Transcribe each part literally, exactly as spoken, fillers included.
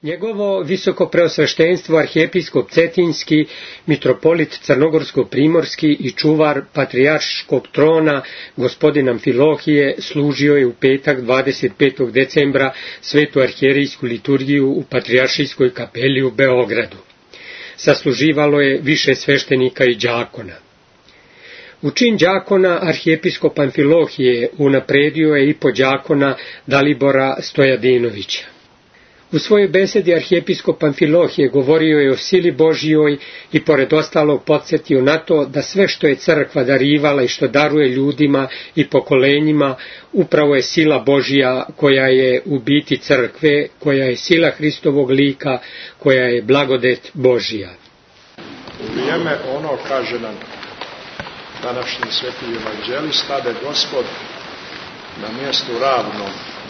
Njegovo visoko preosveštenstvo arhijepiskop Cetinjski, mitropolit Crnogorsko-primorski i čuvar patrijarškog trona gospodin Amfilohije služio je u petak dvadeset petog decembra svetu arhijerijsku liturgiju u patrijaršijskoj kapeli u Beogradu. Sasluživalo je više sveštenika i đakona. U čin đakona arhijepiskop Amfilohije unapredio je i podđakona Dalibora Stojadinovića. U svojoj besedi arhijepiskop Amfilohije govorio je o sili Božjoj i pored ostalog podsjetio na to da sve što je crkva darivala i što daruje ljudima i pokolenjima upravo je sila Božja koja je u biti crkve, koja je sila Hristovog lika, koja je blagodet Božja. U vrijeme ono, kaže nam današnji sveti evanđelist, stade Gospod na mjestu ravnom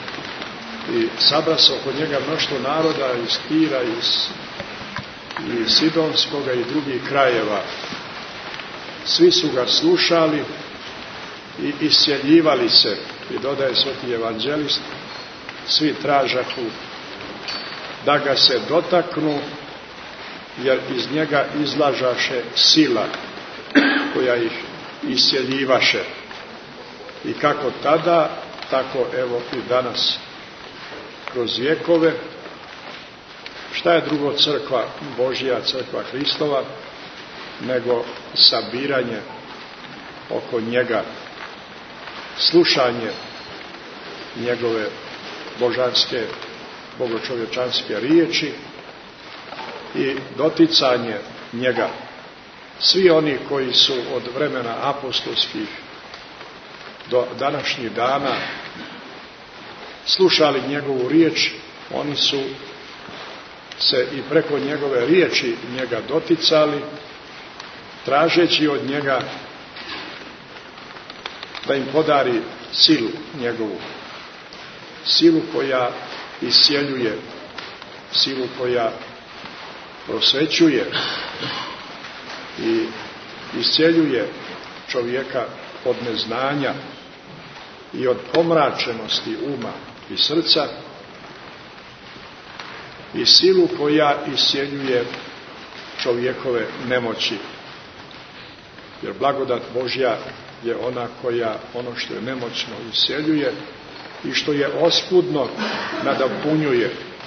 i sabra se oko njega mnoštvo naroda iz Tira, iz, iz Sidonskoga i drugih krajeva. Svi su ga slušali i iscjeljivali se. I dodaje sveti evanđelist, svi tražahu da ga se dotaknu, jer iz njega izlažaše sila koja ih iscjeljivaše. I kako tada, tako evo i danas. Kroz vjekove, šta je drugo crkva Božja, crkva Hristova, nego sabiranje oko njega, slušanje njegove božanske, bogočovječanske riječi i doticanje njega. Svi oni koji su od vremena apostolskih do današnjih dana slušali njegovu riječ, oni su se i preko njegove riječi njega doticali, tražeći od njega da im podari silu njegovu, silu koja iscjeljuje, silu koja prosvećuje i iscjeljuje čovjeka od neznanja i od pomračenosti uma i srca i silu koja iscjeljuje čovjekove nemoći. Jer blagodat Božja je ona koja ono što je nemoćno iscjeljuje i što je oskudno nadopunjuje.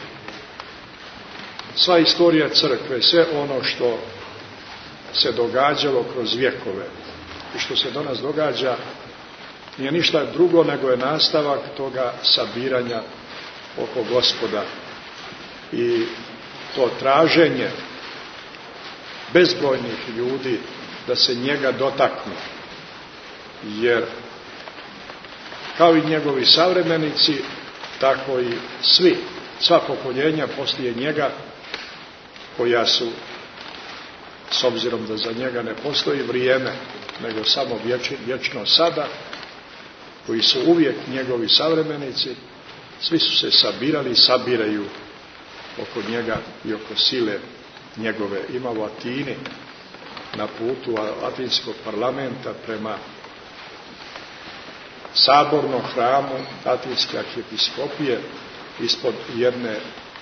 Sva istorija crkve, sve ono što se događalo kroz vjekove i što se do nas događa, nije ništa drugo nego je nastavak toga sabiranja oko Gospoda i to traženje bezbrojnih ljudi da se njega dotaknu, jer kao i njegovi savremenici, tako i svi, sva pokoljenja poslije njega, koja su, s obzirom da za njega ne postoji vrijeme, nego samo vječno sada, koji su uvijek njegovi savremenici, svi su se sabirali i sabiraju oko njega i oko sile njegove. Ima u Atini, na putu Atinskog parlamenta prema sabornom hramu Atinske arhijepiskopije, ispod jedne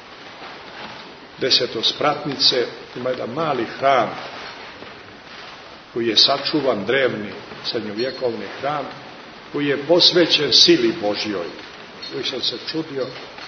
desetospratnice ima jedan mali hram koji je sačuvan, drevni srednjovjekovni hram koji je posvećen sili Božjoj. Uvijek sam se čudio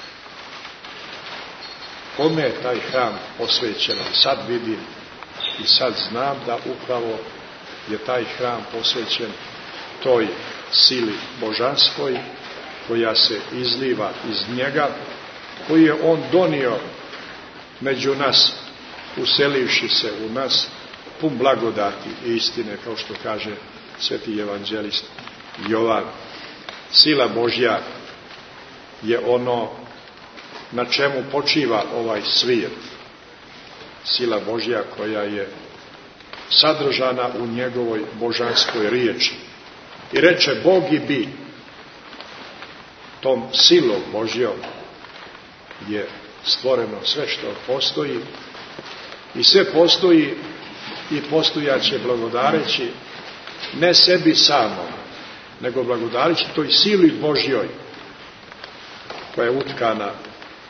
kome je taj hram posvećen. Sad vidim i sad znam da upravo je taj hram posvećen toj sili božanskoj koja se izliva iz njega, koji je on donio među nas, uselivši se u nas, pun blagodati i istine, kao što kaže sveti evanđelist Jovan. Sila Božja je ono na čemu počiva ovaj svijet. Sila Božja koja je sadržana u njegovoj božanskoj riječi. I reče Bog i bi. Tom silom Božjom je stvoreno sve što postoji i sve postoji i postojaće blagodareći ne sebi samom, nego blagodareći toj sili Božjoj koja je utkana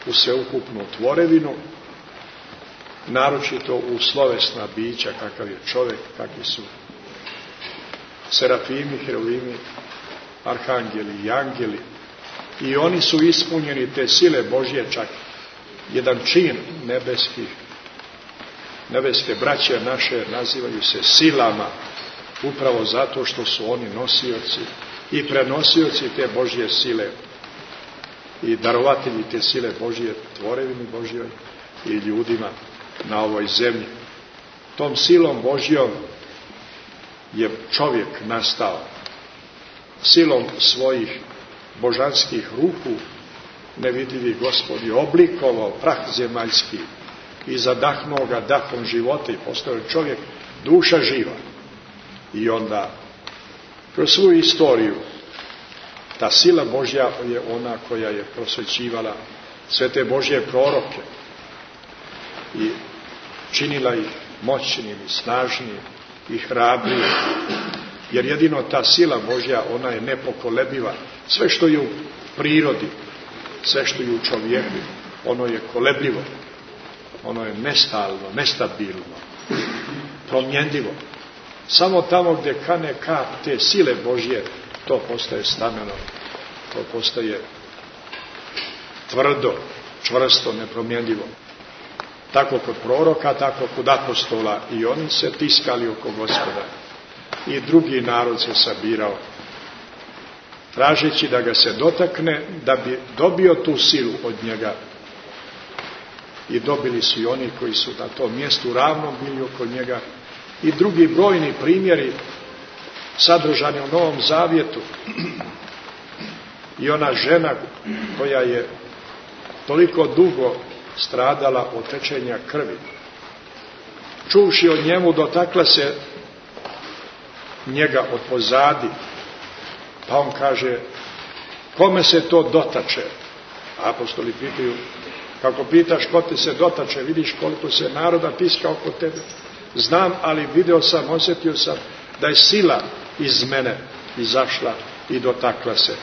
u sveukupnu tvorevinu, naročito u slovesna bića, kakav je čovjek, kakvi su serafimi, heruvimi, arhangeli i angeli. I oni su ispunjeni te sile Božje, čak jedan čin nebeskih, nebeske braće naše nazivaju se silama, upravo zato što su oni nosioci i prenosioci te Božje sile i darovatelji te sile Božje, tvorevini Božjoj i ljudima na ovoj zemlji. Tom silom Božjom je čovjek nastao. Silom svojih božanskih ruku nevidljivi Gospod je oblikovao prah zemaljski i zadahnuo ga dahom života i postao čovjek duša živa. I onda kroz svu istoriju ta sila Božja je ona koja je prosvećivala sve te Božje proroke i činila ih moćnim i snažnim i hrabrim, jer jedino ta sila Božja, ona je nepokolebiva. Sve što je u prirodi, sve što je u čovjeku, ono je kolebljivo, ono je nestalno, nestabilno, promjenljivo. Samo tamo gdje kane kap te sile Božje, to postaje stameno, to postaje tvrdo, čvrsto, nepromjenljivo. Tako kod proroka, tako kod apostola, i oni se tiskali oko Gospoda. I drugi narod se sabirao, tražeći da ga se dotakne, da bi dobio tu silu od njega. I dobili su i oni koji su na tom mjestu ravno bili oko njega. I drugi brojni primjeri sadržani u Novom Zavjetu. I ona žena koja je toliko dugo stradala od tečenja krvi, čuvši od njemu, dotakla se njega od pozadi, pa on kaže: kome se to dotače? Apostoli pitaju: kako pitaš ko te se dotače, vidiš koliko se naroda tiska oko tebe. Znam, ali video sam, osjetio sam da je sila iz mene izašla i dotakla se.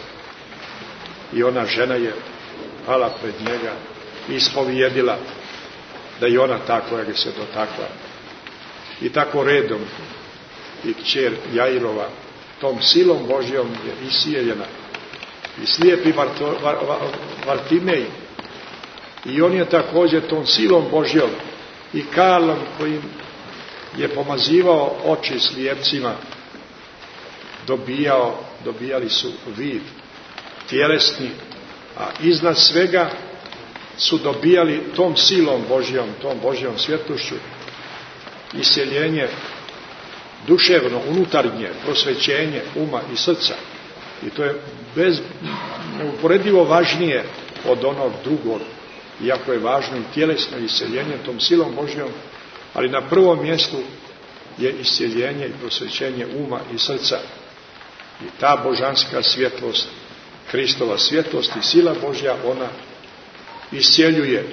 I ona žena je pala pred njega i ispovijedila da je ona ta koja ga se dotakla. I tako redom i kćer Jairova tom silom Božjom je isijeljena. I slijepi Vartimej, i on je također tom silom Božjom i kalom kojim je pomazivao oči slijepcima dobijao, dobijali su vid tjelesni, a iznad svega su dobijali tom silom Božjom, tom Božjom svjetlošću isjeljenje duševno, unutarnje, prosvećenje uma i srca. I to je bez, neuporedivo važnije od onog drugog, iako je važno i tjelesno isjeljenje tom silom Božjom, ali na prvom mjestu je isjeljenje i prosvećenje uma i srca. I ta božanska svjetlost, Kristova svjetlost i sila Božja, ona isjeljuje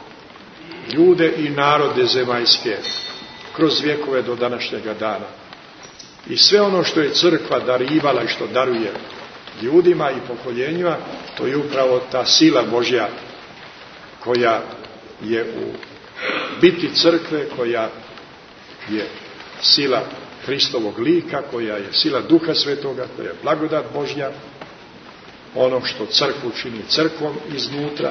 ljude i narode zemaljske kroz vjekove do današnjega dana. I sve ono što je crkva darivala i što daruje ljudima i pokoljenjima, to je upravo ta sila Božja koja je u biti crkve, koja je sila Hristovog lika, koja je sila Duha Svetoga, koja je blagodat Božja, ono što crkvu čini crkvom iznutra,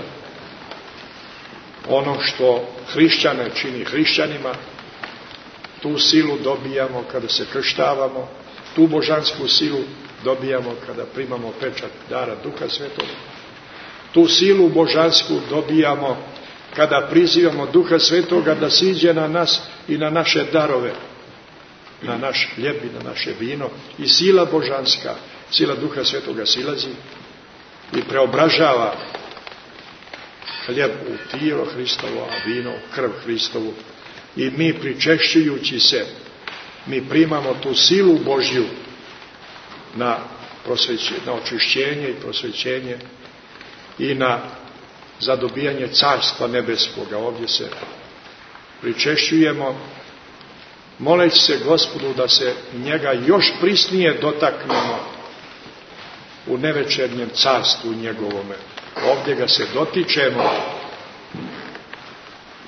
ono što hrišćane čini hrišćanima. Tu silu dobijamo kada se krštavamo, tu božansku silu dobijamo kada primamo pečat dara Duha Svetoga. Tu silu božansku dobijamo kada prizivamo Duha Svetoga da siđe na nas i na naše darove, na naš hljeb i na naše vino. I sila božanska, sila Duha Svetoga silazi i preobražava hljeb u tijelo Hristovo, a vino u krv Hristovu. I mi, pričešćujući se, mi primamo tu silu Božju na, na očišćenje i prosvećenje i na zadobijanje carstva nebeskoga. Ovdje se pričešćujemo, moleći se Gospodu da se njega još prisnije dotaknemo u nevečernjem carstvu njegovome. Ovdje ga se dotičemo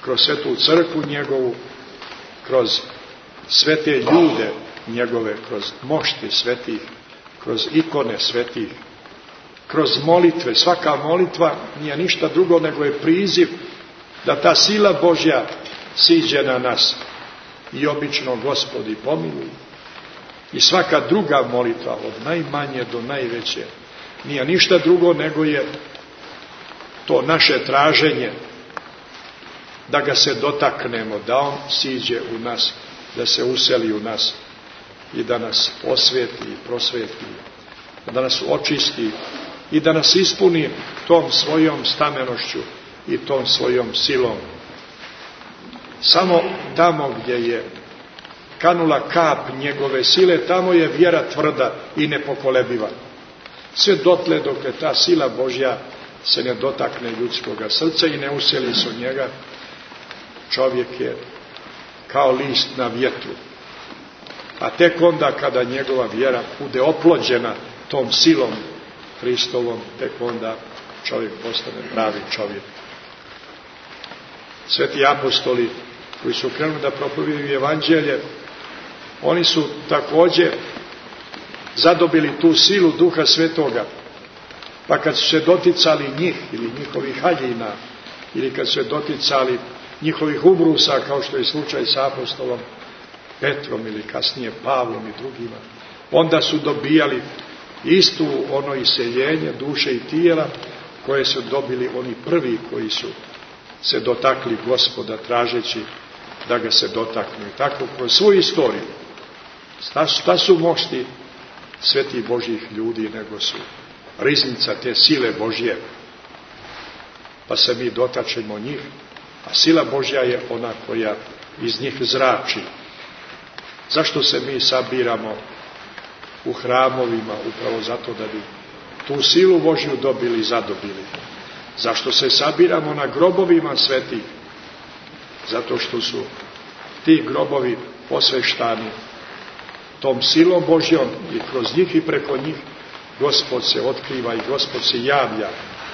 kroz svetu crkvu njegovu, kroz sve te ljude njegove, kroz mošti svetih, kroz ikone svetih, kroz molitve. Svaka molitva nije ništa drugo nego je priziv da ta sila Božja siđe na nas i obično Gospodi pomiluj. I svaka druga molitva od najmanje do najveće nije ništa drugo nego je to naše traženje da ga se dotaknemo, da on siđe u nas, da se useli u nas i da nas osvijeti i prosvijeti, da nas očisti i da nas ispuni tom svojom stamenošću i tom svojom silom. Samo tamo gdje je kanula kap njegove sile, tamo je vjera tvrda i nepokolebiva. Sve dotle dok je ta sila Božja se ne dotakne ljudskoga srca i ne useli se u njega, čovjek je kao list na vjetru. A tek onda kada njegova vjera bude oplođena tom silom Hristovom, tek onda čovjek postane pravi čovjek. Sveti apostoli koji su krenuli da propovjeduju evanđelje, oni su također zadobili tu silu Duha Svetoga, pa kad su se doticali njih ili njihovih haljina, ili kad su se doticali njihovih ubrusa, kao što je slučaj sa apostolom Petrom ili kasnije Pavlom i drugima, onda su dobijali istu ono iseljenje duše i tijela koje su dobili oni prvi koji su se dotakli Gospoda tražeći da ga se dotaknu. I tako kroz svoju istoriju. Šta su mošti svetih Božjih ljudi nego su riznica te sile Božje, pa se mi dotačemo njih, a sila Božja je ona koja iz njih zrači. Zašto se mi sabiramo u hramovima? Upravo zato da bi tu silu Božju dobili i zadobili. Zašto se sabiramo na grobovima svetih? Zato što su ti grobovi posveštani tom silom Božjom i kroz njih i preko njih Gospod se otkriva i Gospod se javlja.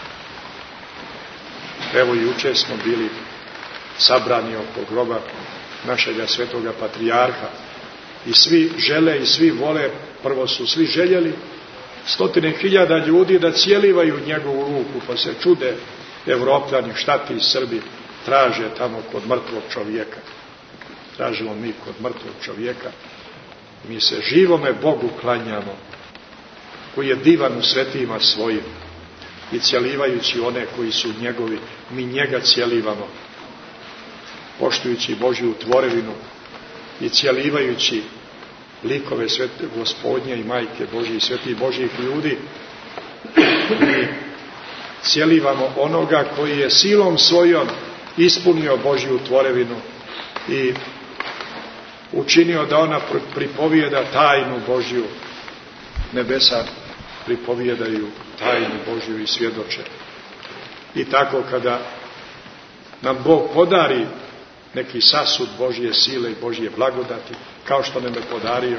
Evo i jučer smo bili sabrani oko groba našega svetoga patrijarha i svi žele i svi vole, prvo su svi željeli stotine hiljada ljudi da cijelivaju njegovu ruku, pa se čude Evropljani, šta ti Srbi traže tamo kod mrtvog čovjeka. Tražimo mi kod mrtvog čovjeka. Mi se živome Bogu klanjamo, koji je divan u svetima svojim, i cijelivajući one koji su njegovi, mi njega cijelivamo, poštujući Božju tvorevinu i cijelivajući likove svete Gospodnje i Majke Božje i svetih Božjih ljudi, mi cijelivamo onoga koji je silom svojom ispunio Božju tvorevinu i učinio da ona pripovijeda tajnu Božju. Nebesa pripovijedaju tajnu Božju i svjedoče. I tako kada nam Bog podari neki sasud Božje sile i Božje blagodati, kao što nam je podario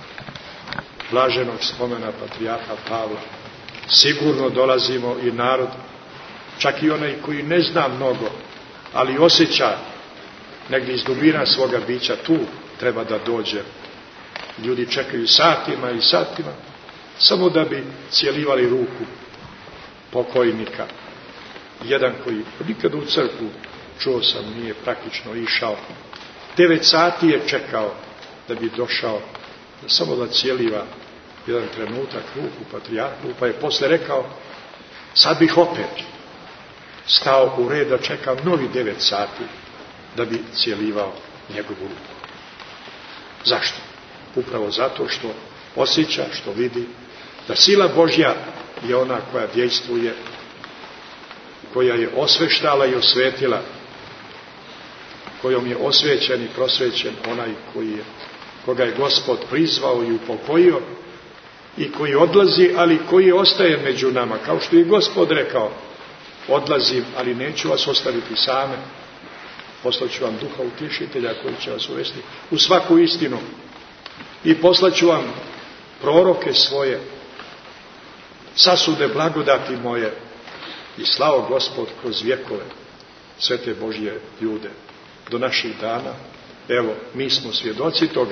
blaženog spomena patrijarha Pavla, sigurno dolazimo i narod, čak i onaj koji ne zna mnogo, ali osjeća negdje iz dubina svoga bića, tu treba da dođe. Ljudi čekaju satima i satima samo da bi cijelivali ruku pokojnika. Jedan koji nikada u crkvu, čuo sam, nije praktično išao, devet sati je čekao da bi došao, da samo da cijeliva jedan trenutak ruku patrijarhu, pa je posle rekao, sad bih opet stao u red da čekam novi devet sati da bi cijelivao njegovu ruku. Zašto? Upravo zato što osjeća, što vidi da sila Božja je ona koja dejstvuje, koja je osveštala i osvetila, kojom je osvećen i prosvećen onaj koji je, koga je Gospod prizvao i upokojio i koji odlazi, ali koji ostaje među nama. Kao što je Gospod rekao, odlazim, ali neću vas ostaviti same, poslaću vam Duha Utješitelja koji će vas uvesti u svaku istinu i poslaću vam proroke svoje, sasude blagodati moje, i slao Gospod kroz vjekove. sve te Božje ljude do naših dana. Evo, mi smo svjedoci toga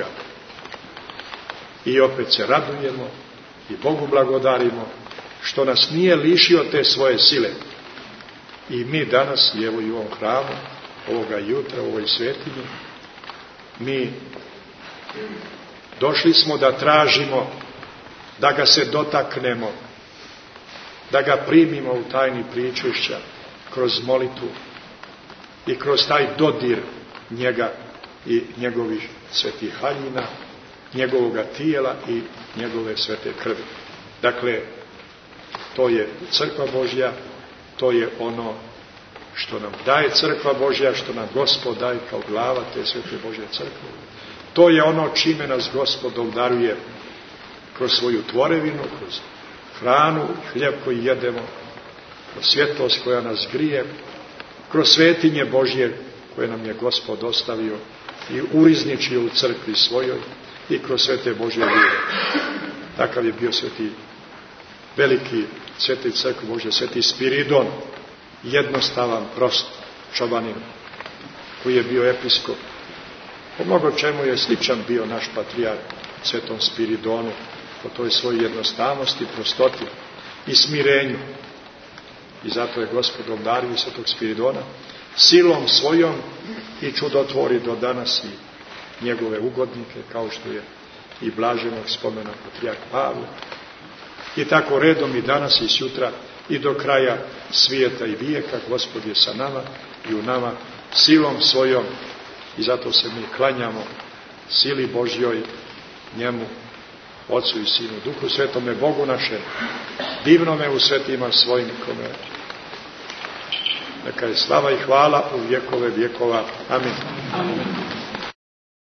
i opet se radujemo i Bogu blagodarimo što nas nije lišio te svoje sile. I mi danas, evo i u ovom hramu, ovoga jutra, u ovoj svetinji, mi došli smo da tražimo, da ga se dotaknemo, da ga primimo u tajni pričešća kroz molitvu i kroz taj dodir njega i njegovih svetih haljina, njegovoga tijela i njegove svete krvi. Dakle, to je crkva Božja, to je ono što nam daje crkva Božja, što nam Gospod daje kao glava te svete Božje crkve. To je ono čime nas Gospod obdaruje kroz svoju tvorevinu, kroz hranu, hljeb koji jedemo, kroz svjetlost koja nas grije, kroz svetinje Božje koje nam je Gospod ostavio i urizničio u crkvi svojoj i kroz svete Božje ljude. Takav je bio sveti, veliki sveti crkvi Božje, sveti Spiridon, jednostavan, prost čobanin, koji je bio episkop. Po mnogo čemu je sličan bio naš patrijarh svetom Spiridonu, po toj svojoj jednostavnosti, prostoti i smirenju. I zato je Gospod obdario svetog Spiridona silom svojom i čudotvori do danas i njegove ugodnike, kao što je i blaženog spomena patrijarh Pavle. I tako redom i danas i sutra i do kraja svijeta i vijeka Gospod je sa nama i u nama silom svojom, i zato se mi klanjamo sili Božjoj, njemu, Otcu i Sinu, Duhu Svetome, Bogu našem, divnome u svetima svojim, kome neka je slava i hvala u vjekove vjekova. Amin. Amin.